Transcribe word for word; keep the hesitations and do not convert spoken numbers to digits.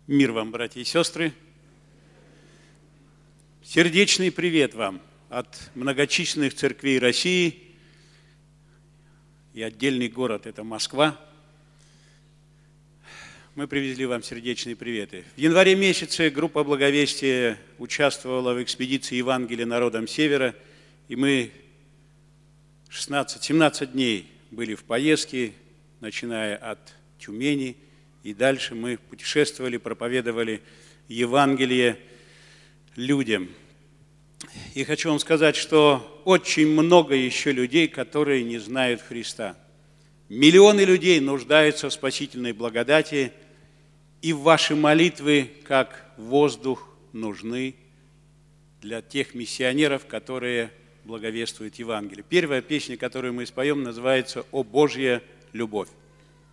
Мир вам, братья и сестры! Сердечный привет вам от многочисленных церквей России и отдельный город – это Москва. Мы привезли вам сердечные приветы. В январе месяце группа Благовестия участвовала в экспедиции Евангелия народам Севера, и мы шестнадцать-семнадцать дней были в поездке, начиная от Тюмени, и дальше мы путешествовали, проповедовали Евангелие людям. И хочу вам сказать, что очень много еще людей, которые не знают Христа. Миллионы людей нуждаются в спасительной благодати, и ваши молитвы, как воздух, нужны для тех миссионеров, которые благовествуют Евангелие. Первая песня, которую мы споем, называется «О Божья любовь».